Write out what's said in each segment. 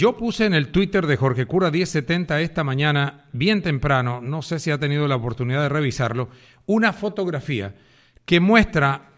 Yo puse en el Twitter de Jorge Cura 1070 esta mañana, bien temprano, no sé si ha tenido la oportunidad de revisarlo, una fotografía que muestra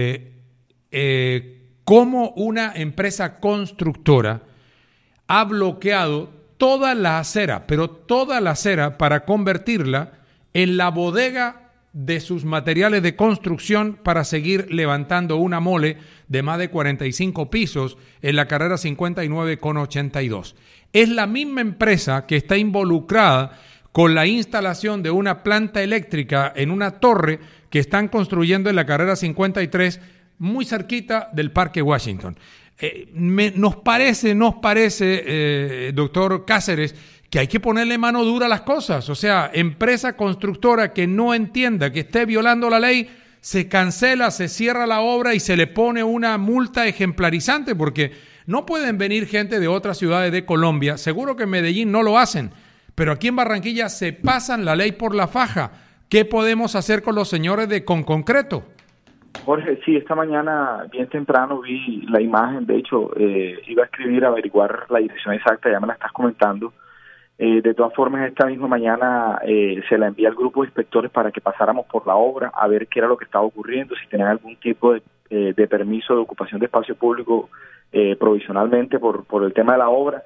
cómo una empresa constructora ha bloqueado toda la acera, pero toda la acera para convertirla en la bodega de sus materiales de construcción para seguir levantando una mole de más de 45 pisos en la carrera 59 con 82. Es la misma empresa que está involucrada con la instalación de una planta eléctrica en una torre que están construyendo en la carrera 53 muy cerquita del Parque Washington. Nos parece, doctor Cáceres, que hay que ponerle mano dura a las cosas. O sea, empresa constructora que no entienda que esté violando la ley, se cancela, se cierra la obra y se le pone una multa ejemplarizante, porque no pueden venir gente de otras ciudades de Colombia. Seguro que en Medellín no lo hacen, pero aquí en Barranquilla se pasan la ley por la faja. ¿Qué podemos hacer con los señores de Conconcreto? Jorge, sí, esta mañana bien temprano vi la imagen. De hecho, iba a escribir, averiguar la dirección exacta, ya me la estás comentando. De todas formas, esta misma mañana se la envié al grupo de inspectores para que pasáramos por la obra a ver qué era lo que estaba ocurriendo, si tenían algún tipo de permiso de ocupación de espacio público provisionalmente por el tema de la obra.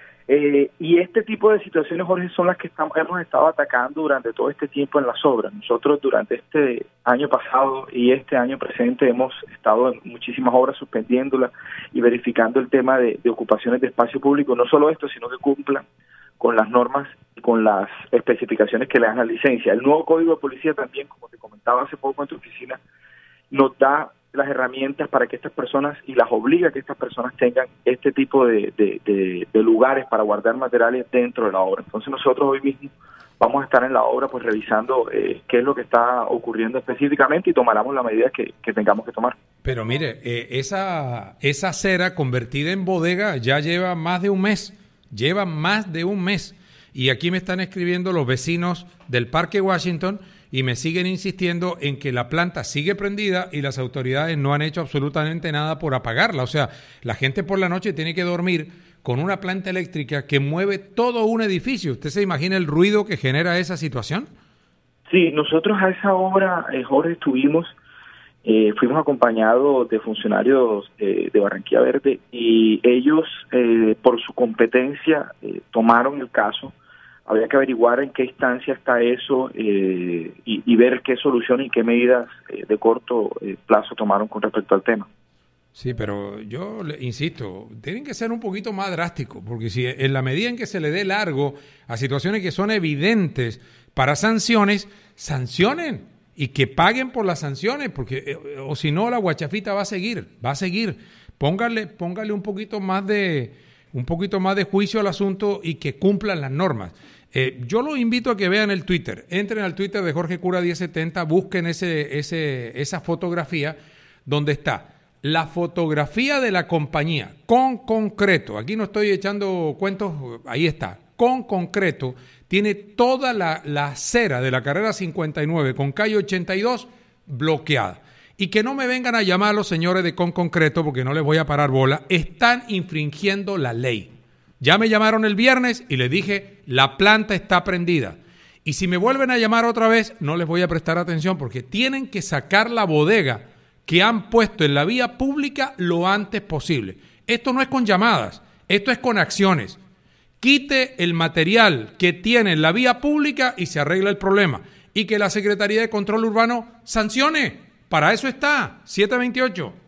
Y este tipo de situaciones, Jorge, son las que hemos estado atacando durante todo este tiempo en las obras. Nosotros durante este año pasado y este año presente hemos estado en muchísimas obras suspendiéndolas y verificando el tema de ocupaciones de espacio público. No solo esto, sino que cumplan con las normas y con las especificaciones que le dan la licencia. El nuevo Código de Policía también, como te comentaba hace poco en tu oficina, nos da las herramientas para que estas personas, y las obliga a que estas personas tengan este tipo de lugares para guardar materiales dentro de la obra. Entonces nosotros hoy mismo vamos a estar en la obra pues revisando qué es lo que está ocurriendo específicamente y tomaremos las medidas que tengamos que tomar. Pero mire, esa acera convertida en bodega ya lleva más de un mes. Lleva más de un mes. Y aquí me están escribiendo los vecinos del Parque Washington y me siguen insistiendo en que la planta sigue prendida y las autoridades no han hecho absolutamente nada por apagarla. O sea, la gente por la noche tiene que dormir con una planta eléctrica que mueve todo un edificio. ¿Usted se imagina el ruido que genera esa situación? Sí, nosotros a esa obra, Jorge, estuvimos... fuimos acompañados de funcionarios de Barranquilla Verde y ellos, por su competencia, tomaron el caso. Habría que averiguar en qué instancia está eso y ver qué soluciones y qué medidas de corto plazo tomaron con respecto al tema. Sí, pero yo le insisto, tienen que ser un poquito más drásticos, porque si en la medida en que se le dé largo a situaciones que son evidentes para sanciones, sancionen. Y que paguen por las sanciones, porque o si no la guachafita va a seguir. Póngale un poquito más de juicio al asunto y que cumplan las normas. Yo los invito a que vean el Twitter, entren al Twitter de Jorge Cura 1070, busquen esa fotografía donde está la fotografía de la compañía con concreto. Aquí no estoy echando cuentos, ahí está, con concreto. Tiene toda la acera de la carrera 59 con calle 82 bloqueada. Y que no me vengan a llamar los señores de Conconcreto porque no les voy a parar bola. Están infringiendo la ley. Ya me llamaron el viernes y les dije, la planta está prendida. Y si me vuelven a llamar otra vez, no les voy a prestar atención porque tienen que sacar la bodega que han puesto en la vía pública lo antes posible. Esto no es con llamadas, esto es con acciones. Quite el material que tiene en la vía pública y se arregla el problema. Y que la Secretaría de Control Urbano sancione. Para eso está, 728.